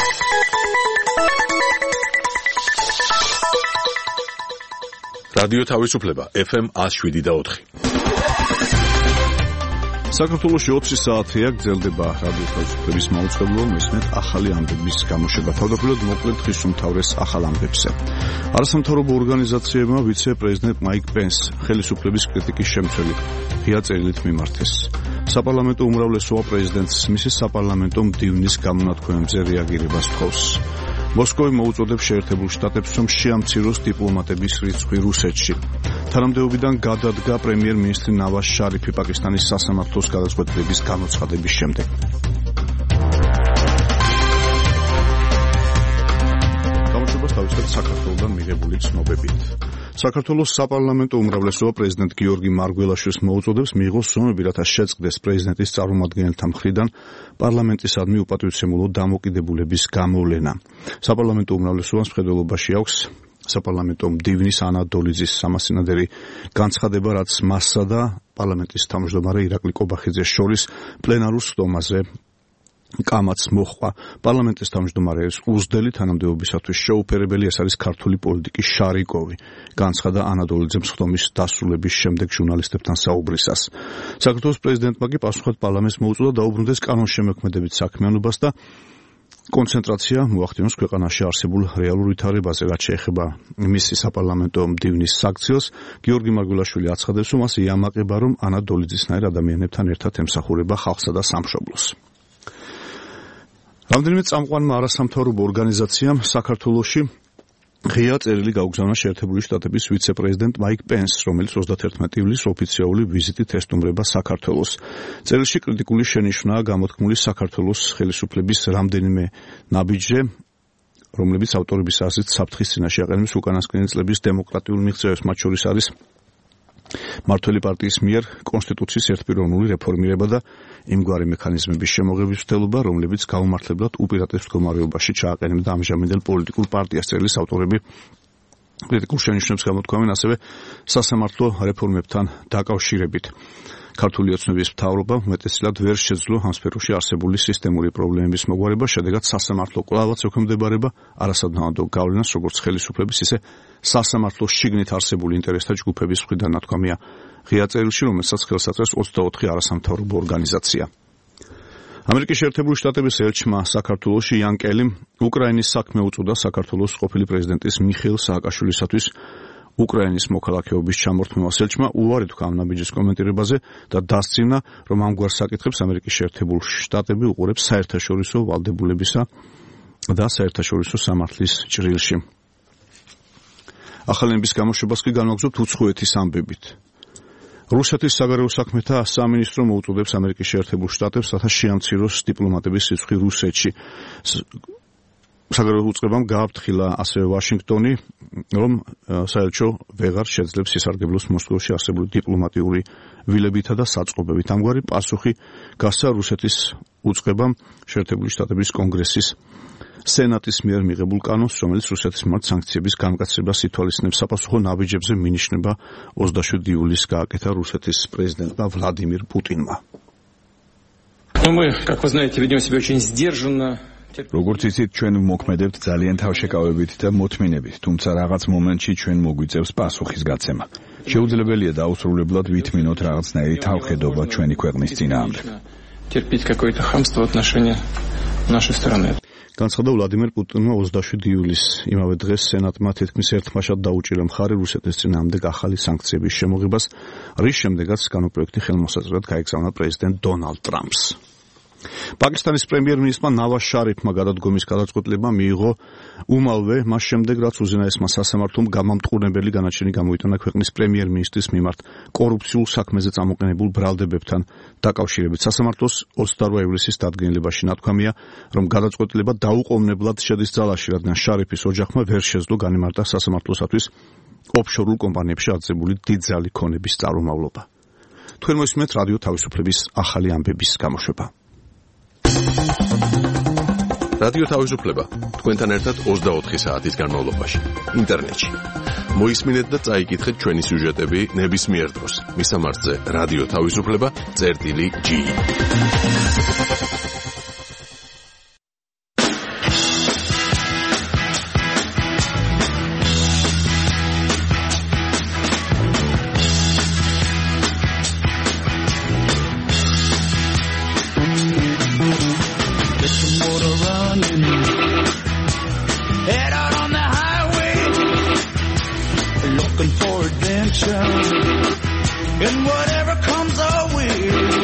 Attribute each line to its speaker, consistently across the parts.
Speaker 1: რადიო თავისუფლება FM 107.4.
Speaker 2: საქართველოში 20 საათია გრძელდება რადიო თავისუფლების მაუწყებლობა, მესმით ახალი ამბების გამოშვება. თავდაპირველად მოკლედ ხისუმთავრეს ახალ ამბებზე. არასამთავრობო ორგანიზაციებმა ვიცე-პრეზიდენტ მაიკ პენს ხელისუფლების კრიტიკის შემცველი ღია წერილით მიმართეს. საპარლამენტო უმრავლესობა პრეზიდენტს მისი საპარლამენტო მდივნის გამონათქვამებზე რეაგირებას თხოვს. მოსკოვი მოუწოდებს შეერთებულ შტატებს, რომ შეამციროს დიპლომატების რიცხვი რუსეთში. თანამდებობიდან გადადგა პრემიერ-მინისტრი ნავაზ შარიფი პაკისტანის სასამართლოს გადაწყვეტილების გამოცხადების შემდეგ. გამოშვებას თავისუფლად საქართველოსთან მიღებული ცნობებით. საქართველოს საპარლამენტო უმრავლესობა პრეზიდენტ გიორგი მარგველაშვილს მოუწოდებს მიიღოს ზომები, რათა შეწყდეს პრეზიდენტის წარმომადგენელთა მხრიდან პარლამენტისადმი უპატივცემულო დამოკიდებულების გამოვლენა. საპარლამენტო უმრავლესობას მხედველობაში აქვს საპარლამენტო მდივნის ანა დოლიძის სამასინადერი განცხადება, რაც მასსა და პარლამენტის თავმჯდომარე ირაკლი კობახიძეს შორის პლენარულ სხდომაზე კამაც მოჰყვა. პარლამენტის თავმჯდომარის უზდელი თანამდებობისათვის შეუფერებელი ეს არის ქართული პოლიტიკის შარიკოვი, განცხადა ანა დოლიძემ სხდომის დასრულების შემდეგ ჟურნალისტებთან საუბრისას. საქართველოს პრეზიდენტმა კი პასუხად პარლამენტს მოუწოდა დაუბრუნდეს კანონშემოქმედებით საქმიანობას და კონცენტრაცია მოახდინოს ქვეყანაში არსებულ რეალურ ვითარებაზე, რაც შეეხება მისი საპარლამენტო მდივნის საქციელს. გიორგი მარგველაშვილი აცხადებს, რომ მას იამაყება, რომ ანა დოლიძისნაირ ადამიანებთან ერთად ემსახურება ხალხსა და სამშობლოს. რამდენიმე წამყვანმა არასამთავრობო ორგანიზაციამ საქართველოში ღია წერილი გაუგზავნა შეერთებული შტატების ვიცე-პრეზიდენტ მაიკ პენს, რომელიც 31 ივლისს ოფიციალური ვიზიტით ესტუმრება საქართველოს. წერილში კრიტიკული შენიშვნაა გამოთქმული საქართველოს ხელისუფლების რამდენიმე ნაბიჯზე, რომლებიც ავტორების აზრით საფრთხის წინაშე აყენებს უკანასკნელი წლების დემოკრატიულ მიღწევებს, მათ შორის არის მმართველი პარტიის მიერ კონსტიტუციის ერთპიროვნული რეფორმირება და იმგვარი მექანიზმების შემოღების მცდელობა, რომლებიც გაუმართლებლად უპირატეს მდგომარეობაში ჩააყენებდა ამჟამინდელ პოლიტიკურ პარტიას. წერილის ავტორები კრიტიკულ შენიშვნებს გამოთქვამენ ასევე სასამართლო რეფორმებთან დაკავშირებით. ქართული ოცნების მთავრობა უმეტესად ვერ შეძლო ამ სფეროში არსებული სისტემური პრობლემების მოგვარება, შედეგად სასამართლო კვლავაც ექვემდებარება არასადმავდო გავლენას როგორც ხელისუფლების, ისე სასამართლოს შიგნით არსებული ინტერესთა ჯგუფების მხრიდან, ნათქვამია ღია წერილში, რომელსაც ხელს აწვევს 24 არასამთავრობო ორგანიზაცია. ამერიკის შეერთებული შტატების ელჩმა საქართველოში იან კელიმ უკრაინის საქმე უწოდა საქართველოს ყოფილი პრეზიდენტის მიხეილ სააკაშვილისათვის უკრაინის მოქალაქეობის ჩამორთმევას. ელჩმა უარი თქვა ამ ნაბიჯის კომენტირებაზე და დასძინა, რომ ამგვარ საკითხებს ამერიკის შეერთებული შტატები უყურებს საერთაშორისო ვალდებულებისა და საერთაშორისო სამართლის ჭრილში. ახალების გამოშვებას კი განვაგრძობთ უცხოეთის ამბებით. რუსეთის საგარეო საქმეთა სამინისტრო მოუწოდებს ამერიკის შეერთებულ შტატებს, რათა შეამციროს დიპლომატების რიცხვი რუსეთში. საგარეო უწყებამ გააფრთხილა ასევე ვაშინგტონი, რომ საელჩო ვეღარ შეძლებს ისარგებლოს მოსკოვში არსებული დიპლომატიური ვილებითა და საწყობებით. ამგვარი პასუხი გასცა რუსეთის უწყებამ შეერთებული შტატების კონგრესის სენატის მიერ მიღებულ კანონს, რომელიც რუსეთის მიმართ სანქციების გამკაცებას ითვალისწინებს. საპასუხო ნაბიჯებზე მინიშნება 27 ივლისს გააკეთა რუსეთის პრეზიდენტმა ვლადიმირ პუტინმა.
Speaker 3: Мы, как вы знаете, ведем себя очень сдержанно.
Speaker 4: როგორც იცით, ჩვენ ვმოქმედებთ ძალიან თავშეკავებით და მოთმინებით, თუმცა რაღაც მომენტში ჩვენ მოგვიწევს პასუხის გაცემა. შეუძლებელია დაუსრულებლად ვითმინოთ რაღაცნაირი თავხედობა ჩვენი ქვეყნის წინააღმდეგ.
Speaker 3: Терпеть какое-то хамство в отношении нашей страны.
Speaker 2: განცხადა ვლადიმერ პუტინმა 27 ივლისს. იმავე დღეს სენატმა თითქმის ერთმაშად დაუჭირა მხარი რუსეთის წინააღმდეგ ახალი სანქციების შემოღებას, რის შემდეგაც კანონპროექტი ხელმოსაზრად გაეგზავნა პრეზიდენტ დონალდ ტრამპს. პაკისტანის პრემიერ-მინისტრმა ნავაზ შარიფმა გადადგომის გადაწყვეტილება მიიღო უმალვე მას შემდეგ, რაც უზენაესმა სასამართლომ გამამტყუნებელი განაჩენი გამოიტანა ქვეყნის პრემიერ-მინისტრის მიმართ კორუფციულ საქმეზე წამოყენებულ ბრალდებებთან დაკავშირებით. სასამართლოს 28 ივლისის დადგენილებაში ნათქვამია, რომ გადაწყვეტილება დაუყოვნებლად შედის ძალაში, რადგან შარიფის ოჯახმა ვერ შეძლო განემარტა სასამართლოსათვის ოფშორულ კომპანიებში აწებული დიდძალი ქონების წარმომავლობა. თქვენ მოსმენთ რადიო თავისუფლების ახალი ამბების გამოშვება.
Speaker 1: რადიო თავისუფლება თქვენთან ერთად 24 საათის განმავლობაში ინტერნეტში. მოისმინეთ და წაიკითხეთ ჩვენი სიუჟეტები ნებისმიერ დროს. მისამართზე რადიო თავისუფლება.gi
Speaker 5: running. Head out on the highway, looking for adventure, and whatever comes our way.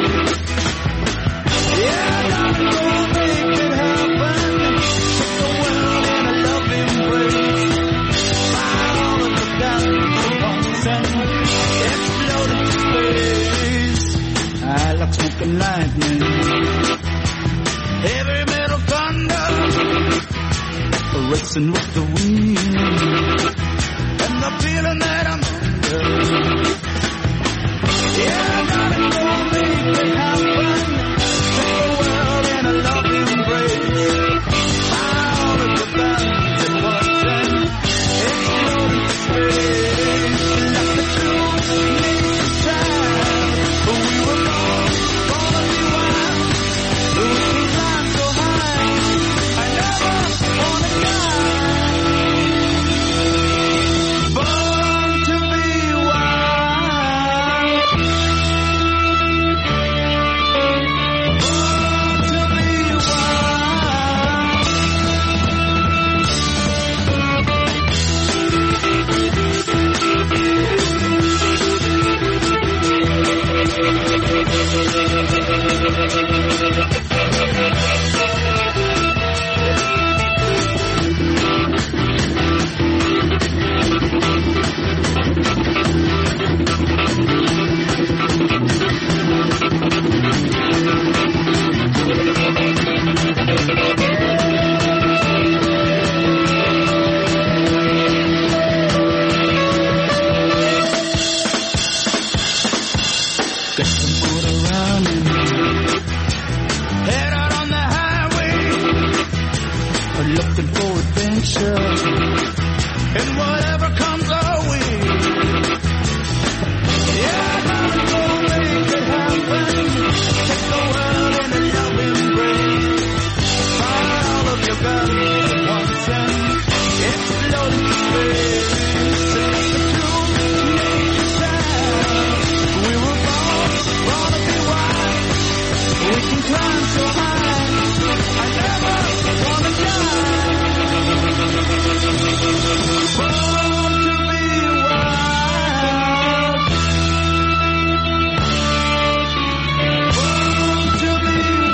Speaker 5: Yeah, gotta go make it happen. Take the world in a loving embrace. Fire all of the guns and explode into space. I like smoking lightning, heavy metal thunder, racing with the wind, and the feeling that I'm under. Yeah, I gotta go make it happen. Take the world in a loving embrace. Fire all of the guns at once and explode into space. Like the true nature child, but we were born to be wild. We can climb so high, I never wanna die. Born to be wild. Born to be and whatever comes our way. Yeah, I gotta go make it happen. Take the world in a loving embrace. Fire all of your guns at once and explode into space. Like the true nature child, we were born to be wild. We can climb so high, I never wanna die. Born to be wild. Born to be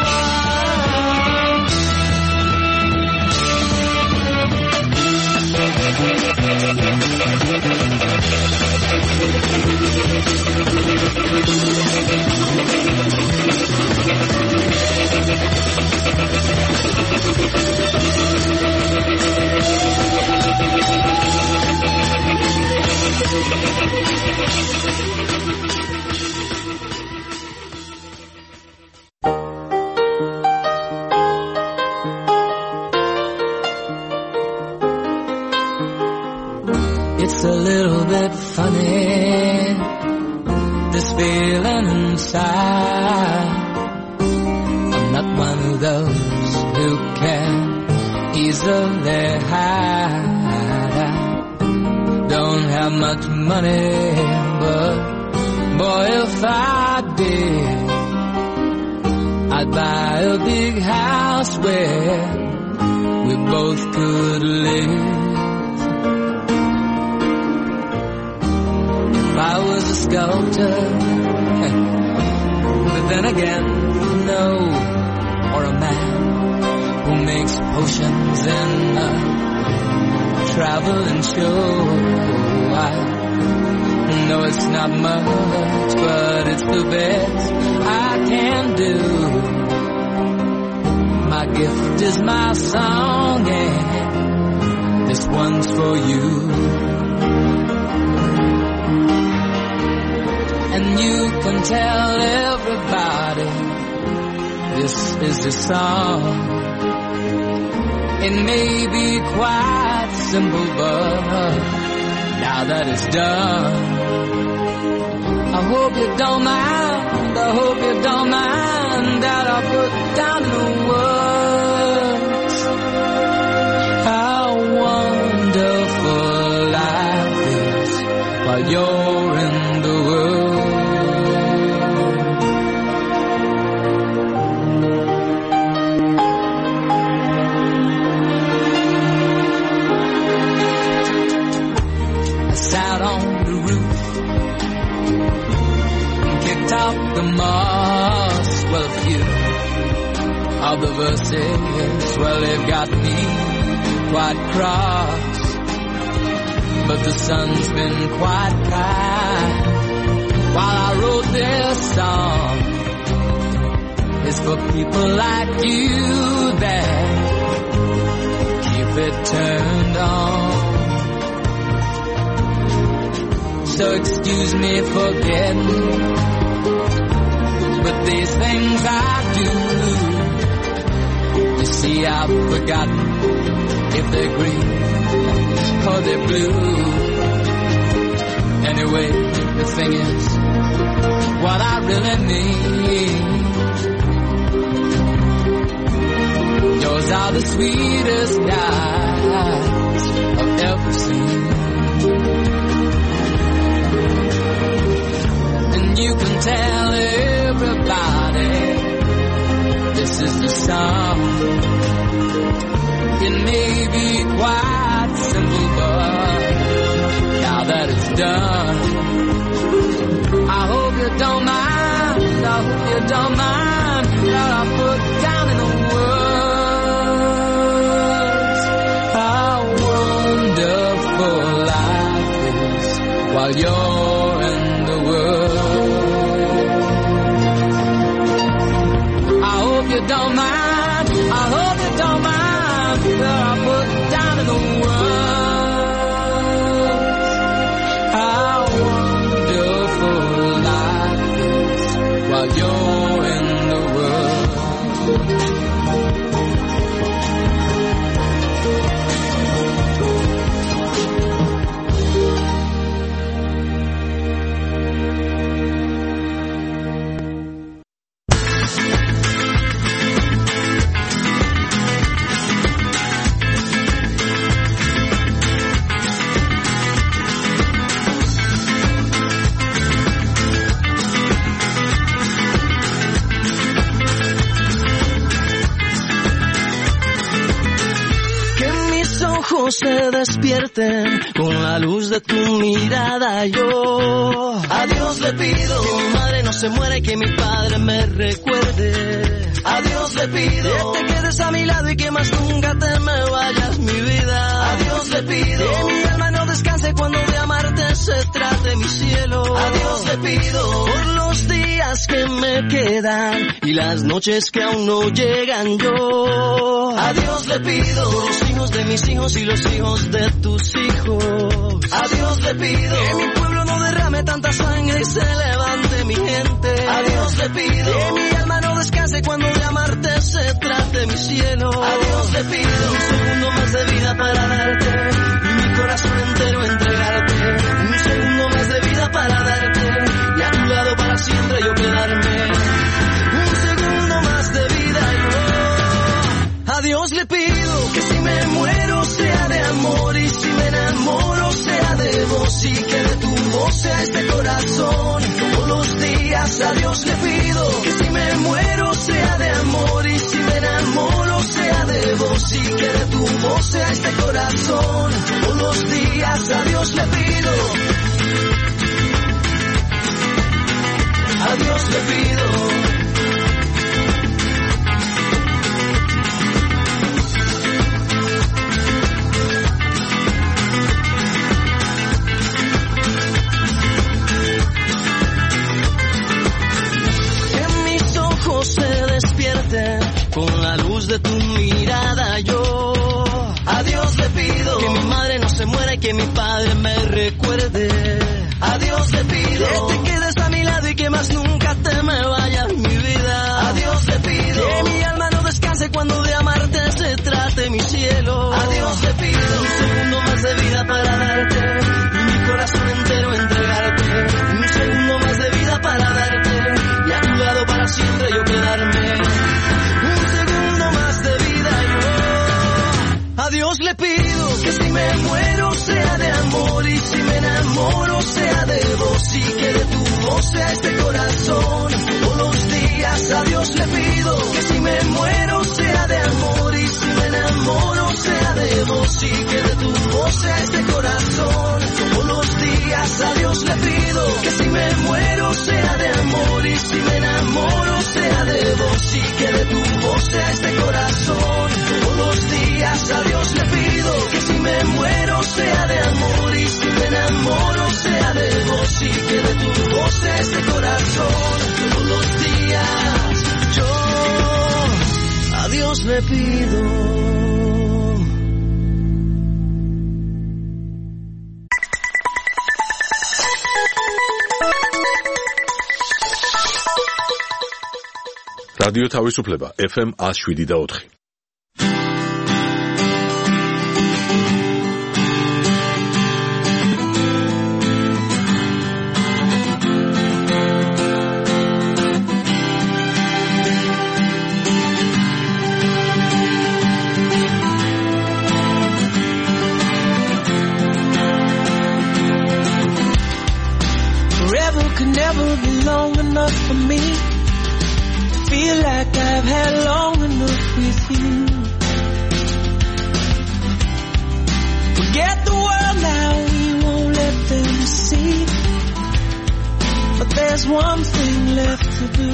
Speaker 5: It's a little bit funny, this feeling inside. I'm not one of those who can easily hide. I don't have much money, but boy, if I did, I'd buy a big house where we both could live. If I was a sculptor, but then again, no, or a man who makes potions in a traveling show. I know it's not much, but it's the best I can do. My gift is my song, and this one's for you. And you can tell everybody this is a song. It may be quite simple, but now that it's done, I hope you don't mind, I hope you don't mind that I put down the words how wonderful life is while you're in the world.
Speaker 6: Well, they've got me quite cross, but the sun's been quite kind. While I wrote this song, it's for people like you that keep it turned on. So excuse me for getting with these things I do. You see, I've forgotten if they're green or they're blue. Anyway, the thing is, what I really need, yours are the sweetest eyes I've ever seen. And you can tell everybody this is the song. It may be quite simple, but now that it's done, I hope you don't mind, I hope you don't mind that I put down in the words how wonderful life is while you're in the world. I hope you don't mind, I hope you don't mind that I put down in the words how wonderful life is while you're in the world.
Speaker 7: Se despierten con la luz de tu mirada. Yo a Dios le pido que mi madre no se muera y que mi padre me recuerde. A Dios le pido que te quedes a mi lado y que más nunca te me vayas, mi vida. A Dios le pido que mi alma no descanse cuando de amarte se trate, mi cielo. A Dios le pido por los días que me quedan y las noches que aún no llegan. Yo a Dios le pido por los hijos de mis hijos y los hijos de tus hijos. A Dios le pido que mi pueblo no derrame tanta sangre y se levante mi gente. A Dios le pido que mi alma no descanse cuando de amarte se trate, mi cielo. A Dios le pido un segundo más de vida para darte y mi corazón entero entregarte. Un segundo más de vida para darte y a tu lado para siempre yo quedarme. Un segundo más de vida yo. A Dios le pido que si me muero sea de amor y si me enamoro sea de vos y que de tu voz sea este corazón. Todos los días a Dios le pido que si me muero sea de amor y si me enamoro sea de vos y que de tu voz sea este corazón. Todos los días a Dios le pido. A Dios le pido. Se despierten con la luz de tu mirada. Yo a Dios le pido que mi madre no se muera y que mi padre me recuerde. A Dios le pido que te quedes a mi lado y que más nunca te me vayas, mi vida. A Dios le pido que mi alma no descanse cuando de amarte se trate, mi cielo. A Dios le pido un segundo más de vida para darte y mi corazón entero entregarte. Un segundo más de vida para darte y a tu lado para siempre yo quedarme. Un segundo más de vida yo. A Dios le pido que si me muero sea de amor y si me enamoro sea de vos y que de tu voz sea este corazón. Todos los días a Dios le pido que si me muero sea de amor y si me enamoro sea de vos y que de tu voz sea este corazón. Todos los días a Dios le pido que si me muero sea de amor y si me enamoro sea de vos y que de tu voz sea este corazón. Todos los ese corazón todos los días. Yo a Dios le pido.
Speaker 1: რადიო თავისუფლება FM 107.4.
Speaker 8: Forever could never be long enough for me. Feel like I've had long enough with you. Forget the world now, we won't let them see. But there's one thing left to do.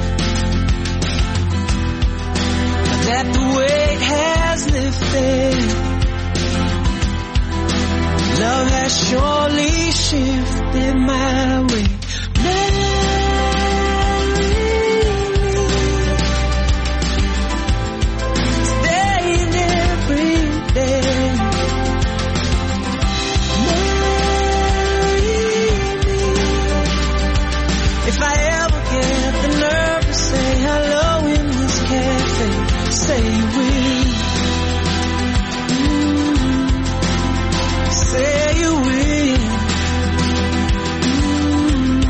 Speaker 8: That the weight has lifted. Love has surely shifted my way. If I ever get the nerve to say hello in this cafe, say you will. Say you will.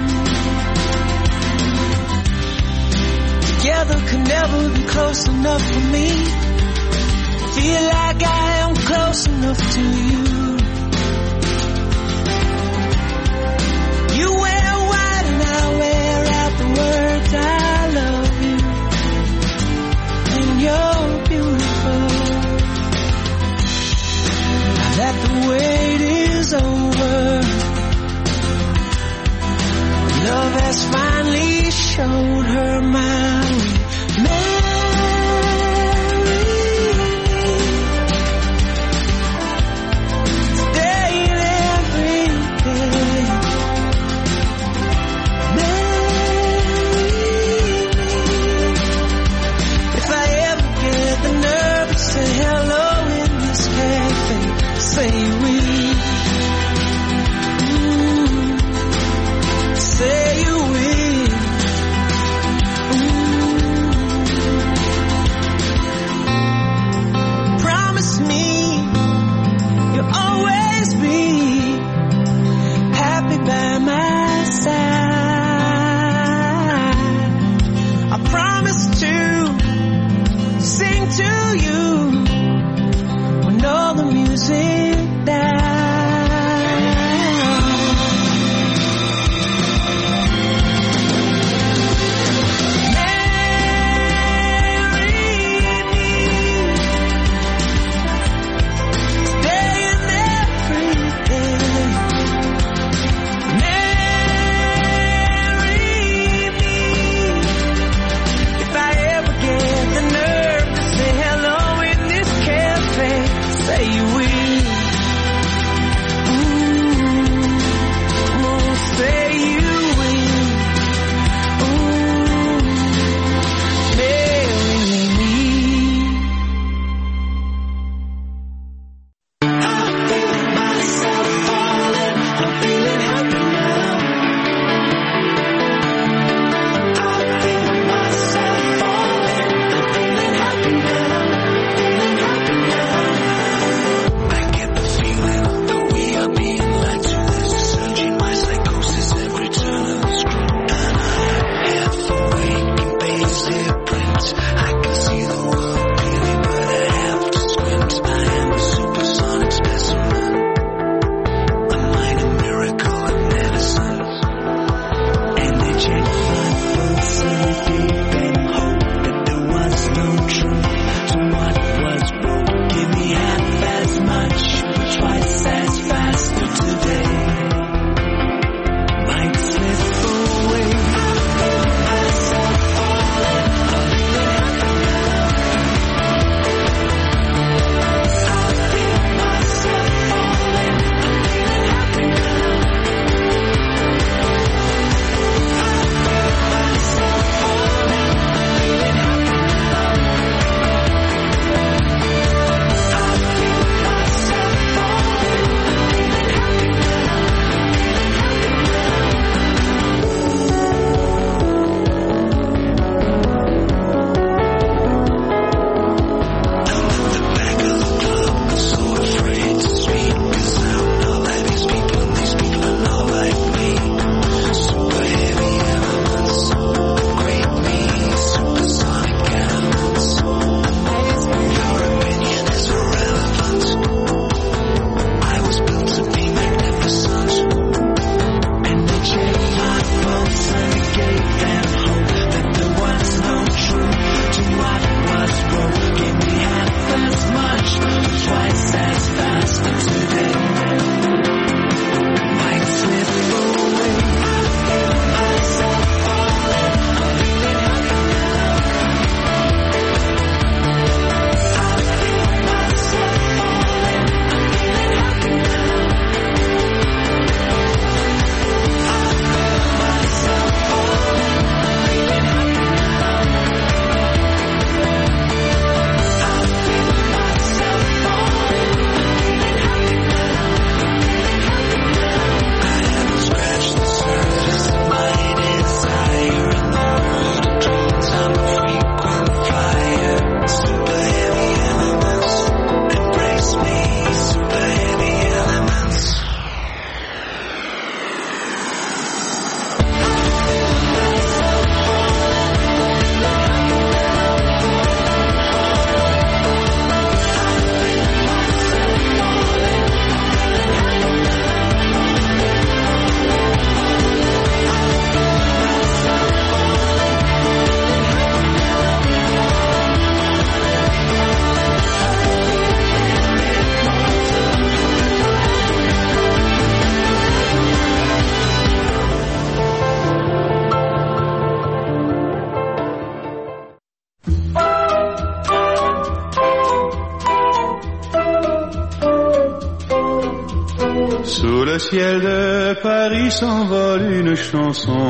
Speaker 5: Sous le ciel de Paris s'envole une chanson.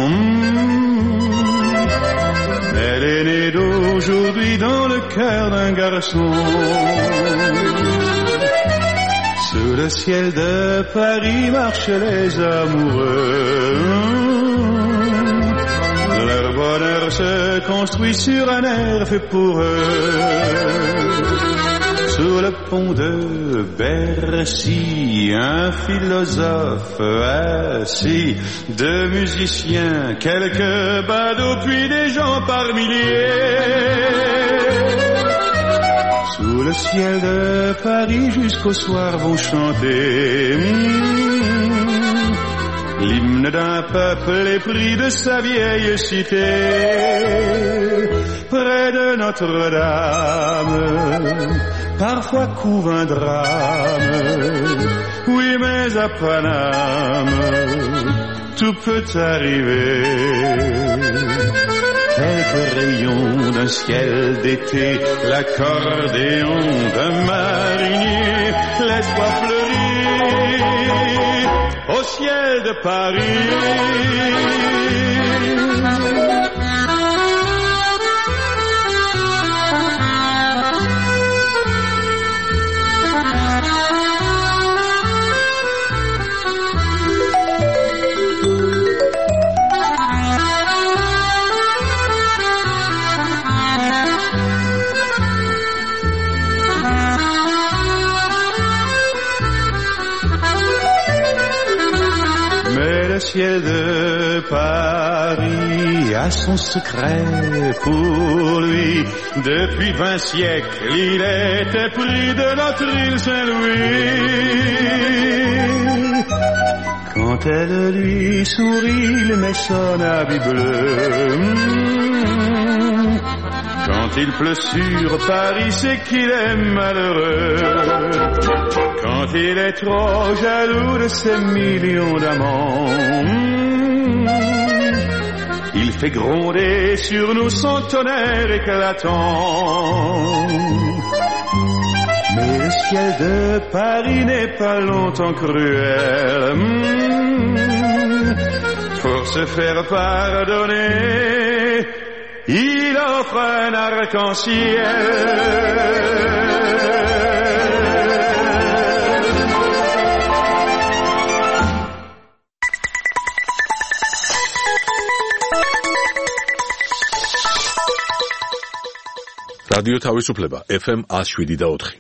Speaker 5: Elle est née d'aujourd'hui dans le cœur d'un garçon. Sous le ciel de Paris marchent les amoureux. Leur bonheur se construit sur un air fait pour eux. Sous le pont de Bercy, un philosophe assis, deux musiciens, quelques badauds, puis des gens par milliers. Sous le ciel de Paris jusqu'au soir vont chanter l'hymne d'un peuple épris de sa vieille cité. Près de Notre-Dame, parfois couve un drame. Oui, mais à Paname, tout peut arriver. Quelques rayons d'un ciel d'été, l'accordéon d'un marinier, l'espoir fleurit au ciel de Paris. Le ciel de Paris a son secret pour lui. Depuis 20 siècles, il était pris de notre île Saint-Louis. Quand elle lui sourit, il met son habit bleu. Quand il pleut sur Paris, c'est qu'il est malheureux. Quand il est trop jaloux de ses millions d'amants, il fait gronder sur nous son tonnerre éclatant. Mais le ciel de Paris n'est pas longtemps cruel. Pour se faire pardonner, il offre un arc-en-ciel.
Speaker 1: რადიო თავისუფლება FM 107.4.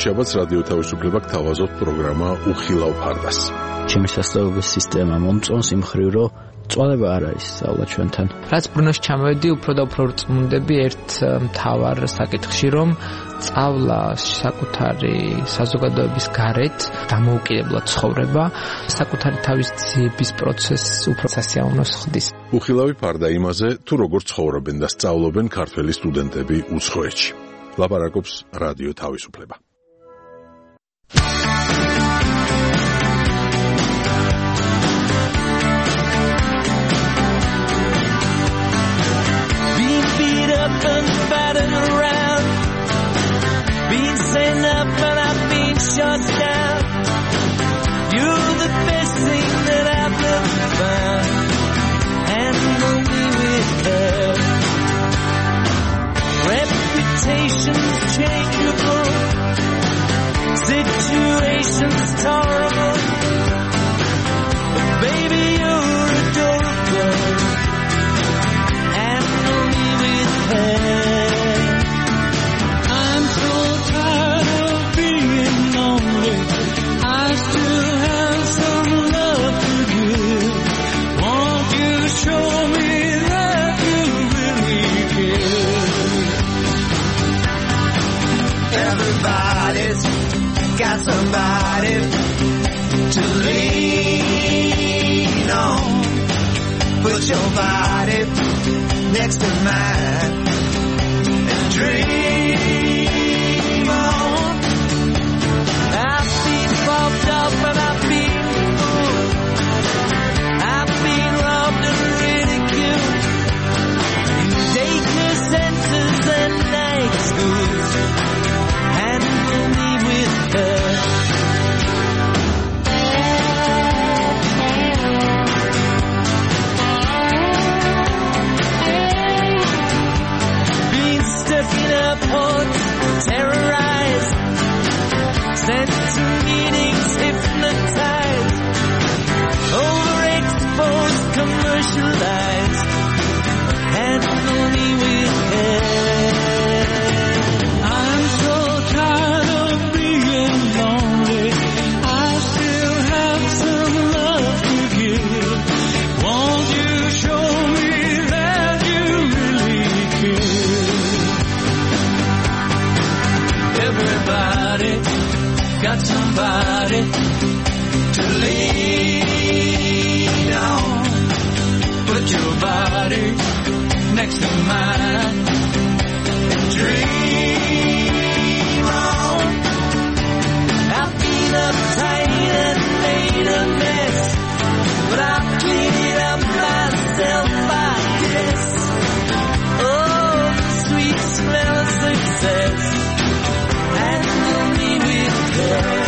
Speaker 1: შაბათს რადიო თავისუფლება გთავაზობთ პროგრამა უხილავ ფარდას.
Speaker 9: ჩემი სასწავლებლების სისტემა მომწონს იმ მხრივ, რომ წვალება არ არის სწავლა ჩვენთან.
Speaker 10: რაც ბრუნოში ჩამოვედი, უფრო და უფრო რწმუნდები ერთ მთავარ საკითხში, რომ სწავლა საკუთარი საზოგადოების გარეთ დამოუკიდებლად ცხოვრება, საკუთარი თავის ძიების პროცესს უფრო სასიამოვნოს ხდის.
Speaker 1: უხილავი ფარდა იმაზე, თუ როგორ ცხოვრობენ და სწავლობენ ქართველი სტუდენტები უცხოეთში. ლაპარაკობს რადიო თავისუფლება.
Speaker 8: And battered around, been sent up and I've been shot down. You're the best thing that I've ever found, and only with her. Reputation's changeable, situation's tolerable, but baby you're adorable. I'm so tired of being lonely. I still have some love to give. Won't you show me that you really care? Everybody's got somebody to lean on. Put your body next to mine and dream on. I've been popped up and I've been fooled. I've been robbed and ridiculed in daycare centers and night schools. Handle me with her. Terrorized, sent to meetings, hypnotized, overexposed, commercialized, and only with her. I'm so tired of being lonely. I still have some love to give. Won't you show me that you really care? Everybody got somebody to lean on. Put your body next to mine and dream on. I've been uptight and made a mess, but I've cleaned it up myself, I guess. Oh, the sweet smell of success. Handle me with her.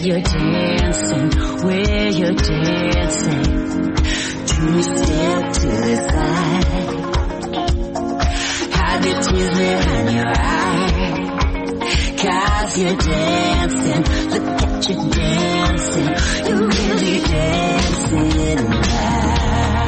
Speaker 8: you're dancing, where you're dancing. Do step to the side. Hide the tears behind your eyes. 'Cause you're dancing, look at you dancing. You're really dancing now.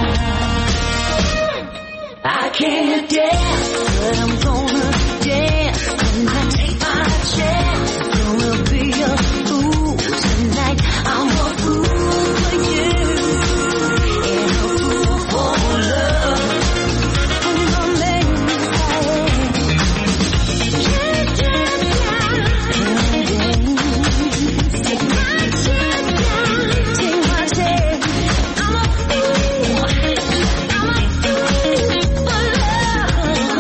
Speaker 8: I can't dance, but I'm gonna dance tonight. Take my chance, you will be a fool tonight. I'm a fool for you, and a fool for love. And my name is take my chance down, take my chance. I'm a fool, I'm a fool for love.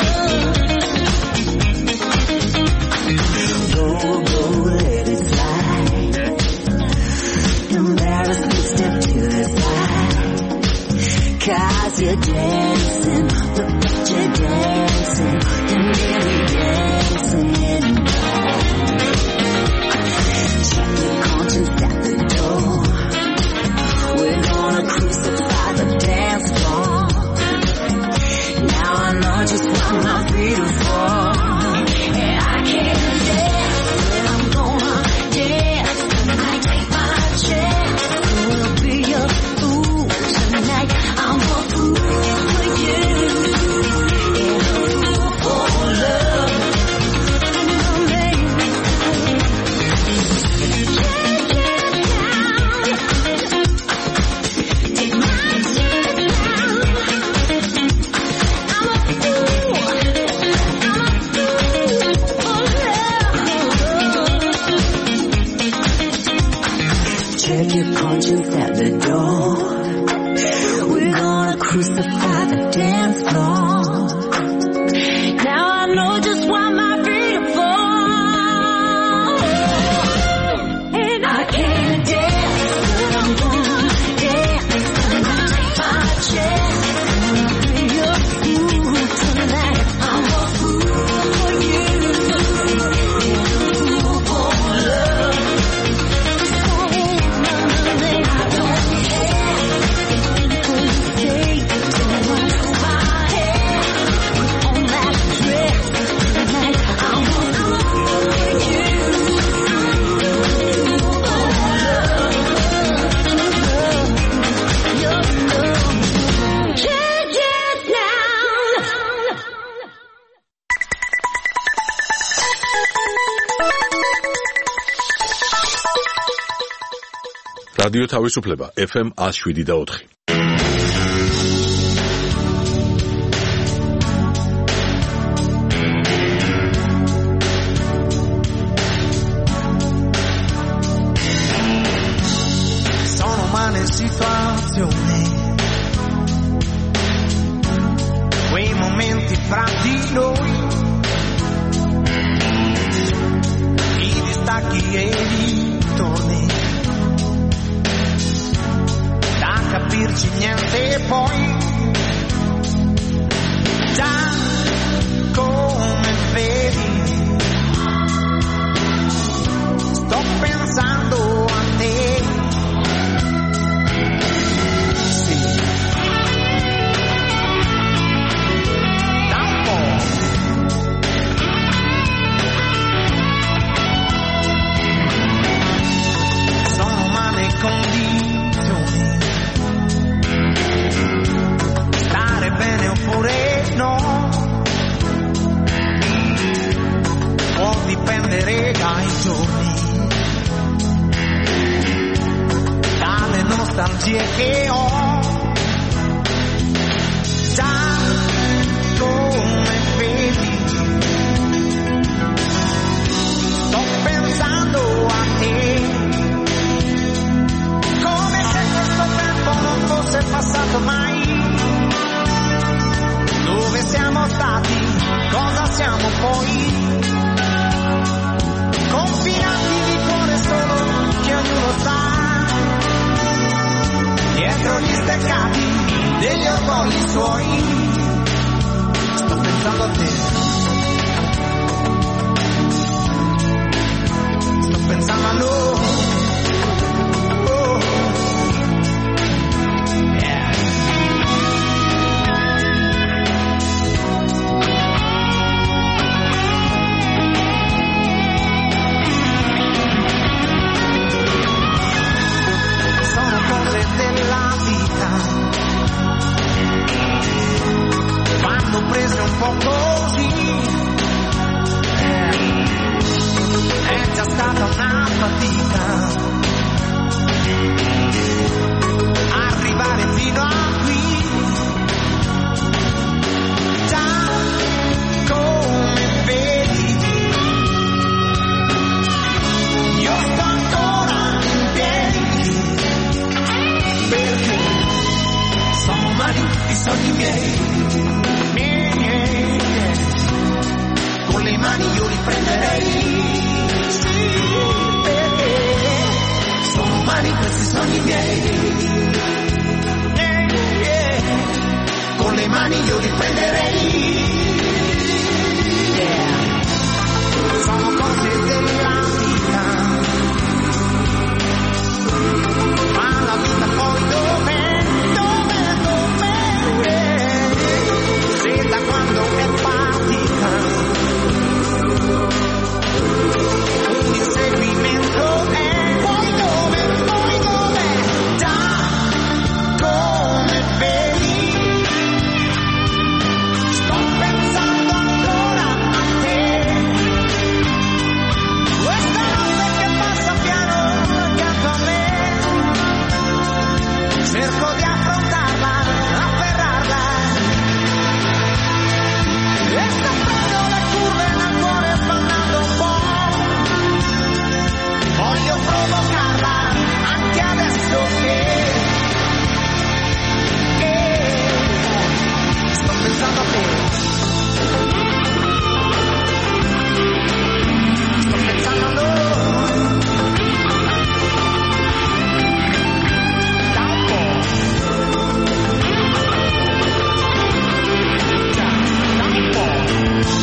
Speaker 8: Go, let it slide. Embarrassed me, step to the side. 'Cause you're dancing, look at you dancing. You're really dancing now. Check your conscience at the door. We're gonna crucify the dance floor. Now I know just what my feet are for. And I can't dance, but I'm gonna dance tonight. Take my chance, we'll be a fool tonight. I'm a fool for you, and a fool for love. And my name take my chance down. I'm a fool, I'm a fool for love. Check your conscience at the door. We're gonna crucify the dance floor. Now I know just what my feet are for. And I can't dance, but I'm gonna dance tonight. Take my chance, I'll be a fool tonight. I'm a fool for you, and a fool for love. So my name, I don't care if you take too much of my head. Put on that dress tonight. I'm a fool for you, your love. Can't dance now.
Speaker 1: რადიო თავისუფლება FM 107.4.
Speaker 5: Sono umane situazioni, quei momenti fra di noi, i distacchi e i ritorni, da capirci niente poi, già come vedi, sto pensando a te. Sì, da un po'. Sono umane condizioni, stare bene oppure no, può dipendere dai giorni, dalle nostalgie che ho, già come vedi, sto pensando a te, come se questo tempo non fosse passato mai. Dove siamo stati? Cosa siamo poi? Confinati di cuore solo che ognuno sa, dietro gli steccati degli orgogli suoi. Sto pensando a te, sto pensando a noi. questi sogni miei. Con le mani io li prenderei. Sono cose della vita, ma la vita poi dov'è? Se da quando è partita un inseguimento è poi dove già come vedi sto pensando ancora a te, questa notte che passa piano accanto a me, cerco di affrontarla, afferrarla e sto prendo le curve nel cuore ballando un po', voglio provocarla anche adesso che sto pensando a te, sto pensando a loro da un po', già da un po'.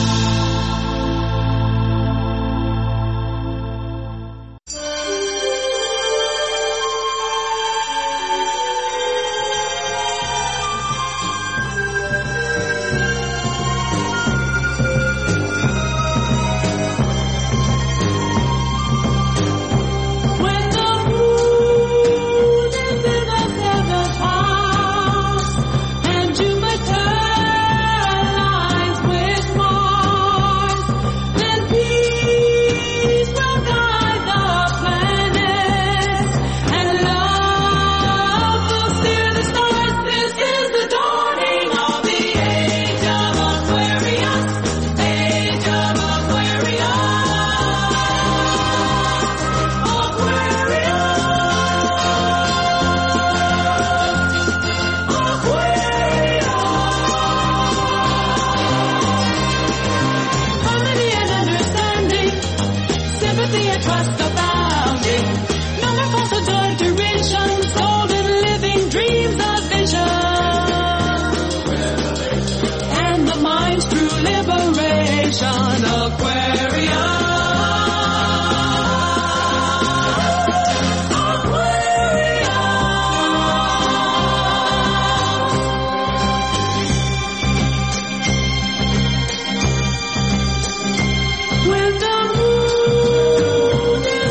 Speaker 8: When the moon is in the seventh house and Jupiter aligns with Mars, then peace will guide the planets and love will steer the stars. This is the dawning of the age of Aquarius, age of Aquarius. Harmony and understanding, sympathy and trust abounding. No more false adulterations, golden living dreams of vision. And the mind's true liberation, Aquarius. When the moon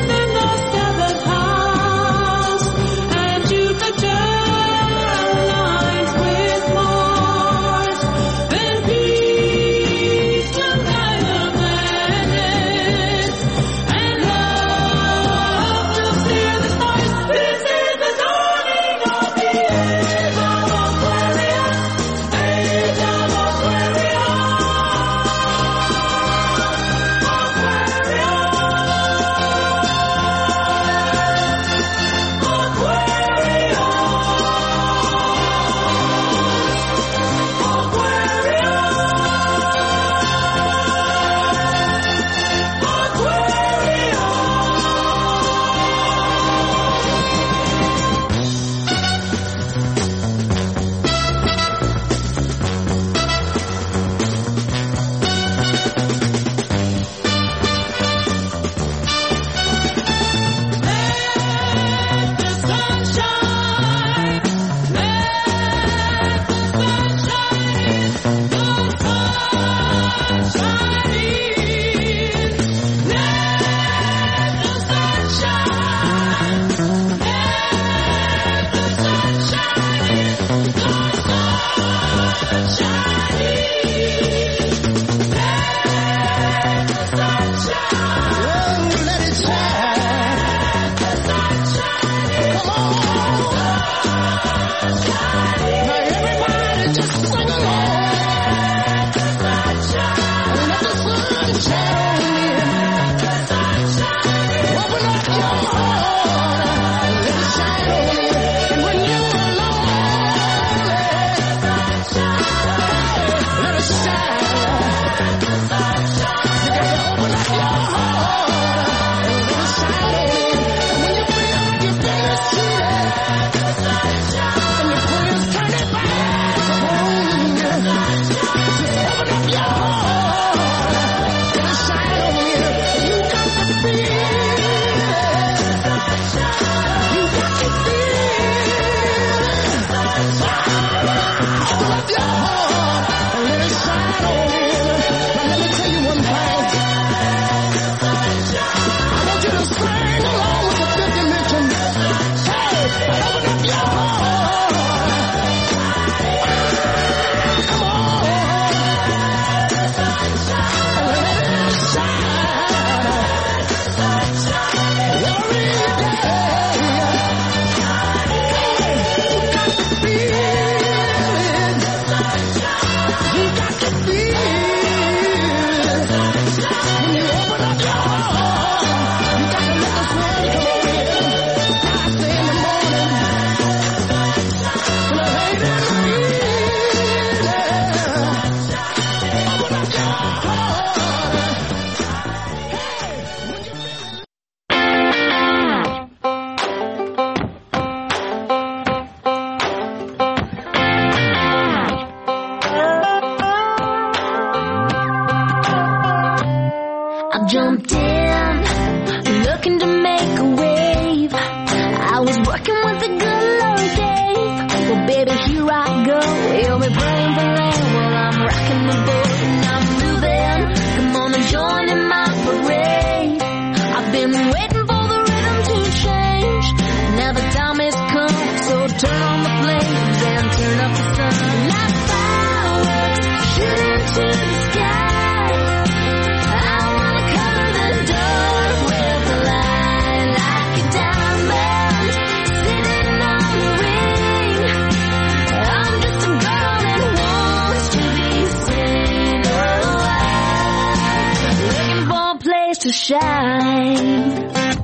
Speaker 11: shine.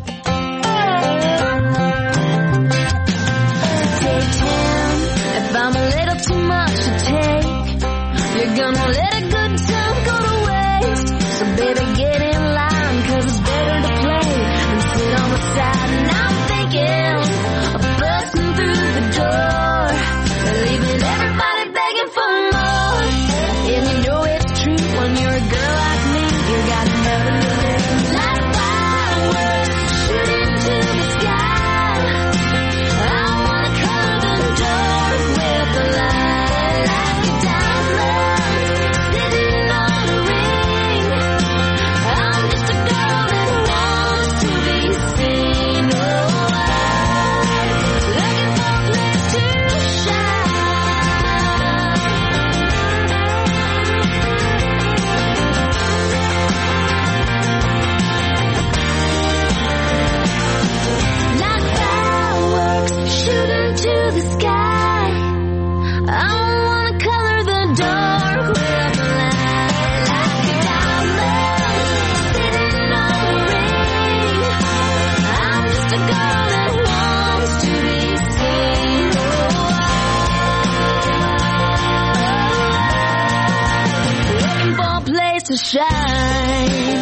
Speaker 11: Take 10 if I'm a little too much to take. You're gonna let a good time go to waste. So baby, get in line, 'cause it's better to play than sit on the side. And I'm thinking of busting through the door, leaving everybody begging for more. And you know it's true when you're a girl like me, you got nothing to lose. Like fireworks shooting to the sky, I wanna cover the dark with the light. Like a diamond sitting on a ring, I'm just a girl that wants to be seen. Oh, looking for a place to shine. Like fireworks shooting to the sky, I wanna color the dark with the light. Like a diamond sitting on a ring, I'm just a girl that wants to be seen. Looking for a place to shine.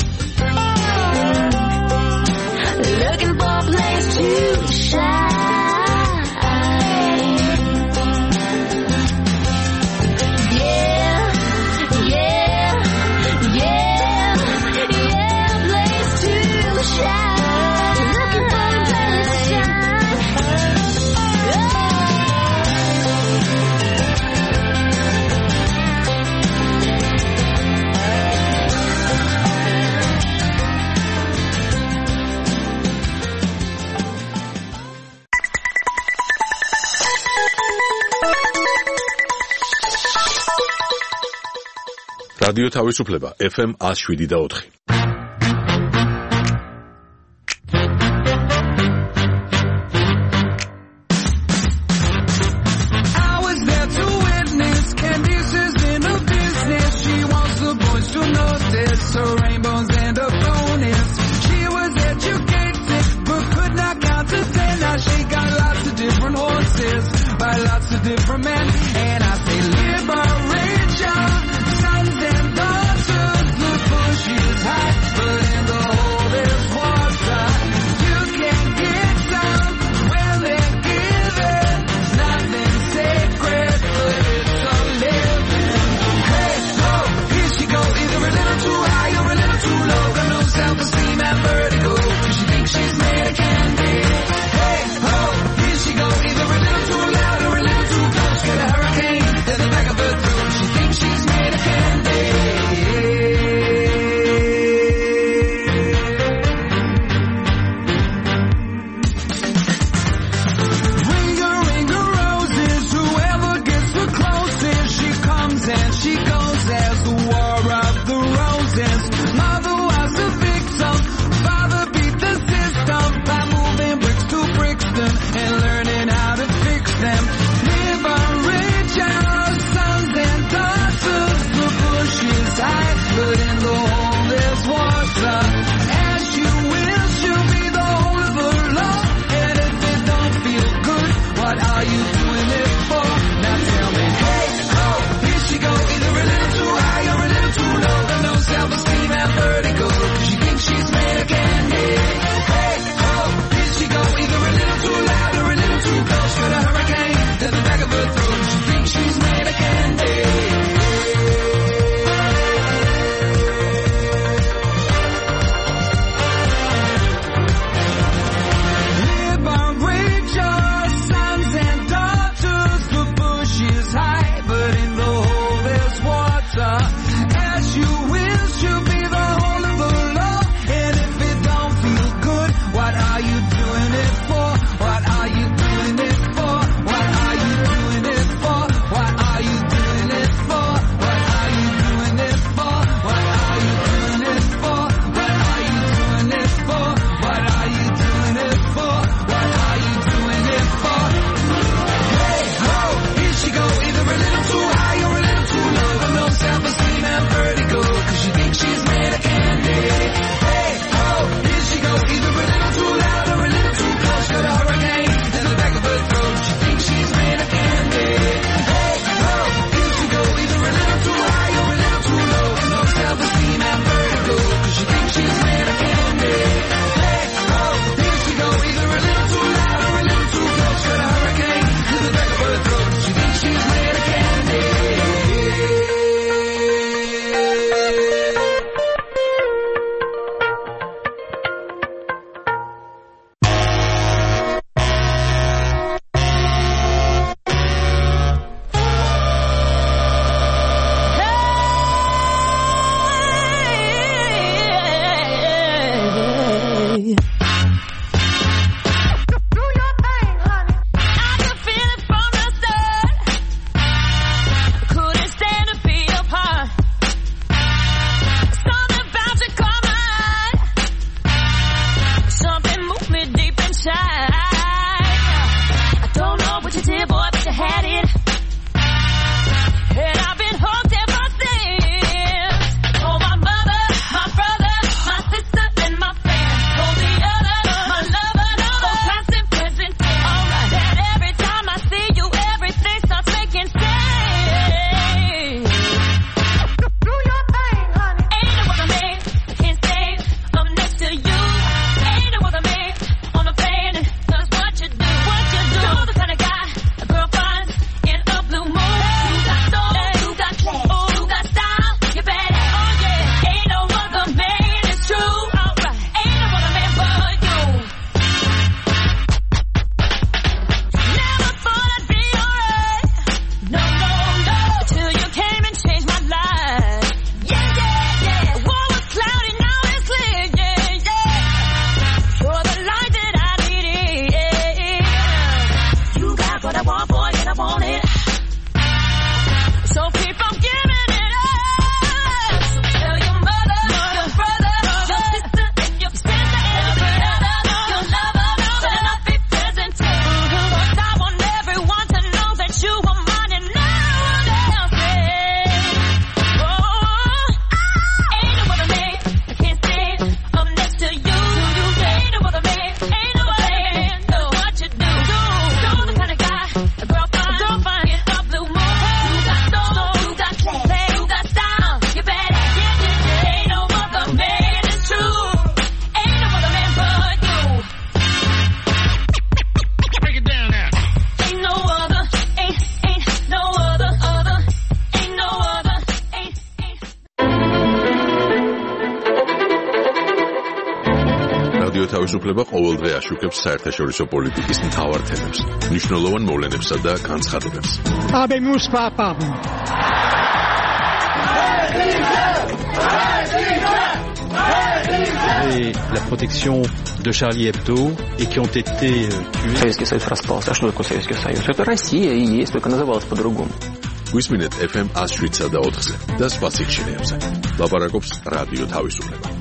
Speaker 11: Looking for a place to shine. Yeah, yeah, yeah, yeah, place to shine. Looking for a place to shine.
Speaker 1: რადიო თავისუფლება FM 107.4.
Speaker 5: I was there to witness. Candice is in a business. She wants the boys to notice her rainbows and her bonus. She was educated but could not count to 10. Now she got lots of different horses by lots of different men. And I say liberation, sons and daughters, the bush is high.
Speaker 1: რადიო თავისუფლება ყოველდღე აშუქებს საერთაშორისო პოლიტიკის მთავარ თემებს, მნიშვნელოვან მოვლენებსა და განცხადებებს.
Speaker 12: Habemus papam.
Speaker 13: Et la protection de Charlie Hebdo et qui ont été tués.
Speaker 3: Советский Союз распался. А что такое Советский Союз? Это Россия и есть, только называлась по-другому.
Speaker 1: გვისმინეთ FM 107 და 4-ზე და სხვა სიგნალებზე. ლაპარაკობს რადიო თავისუფლება.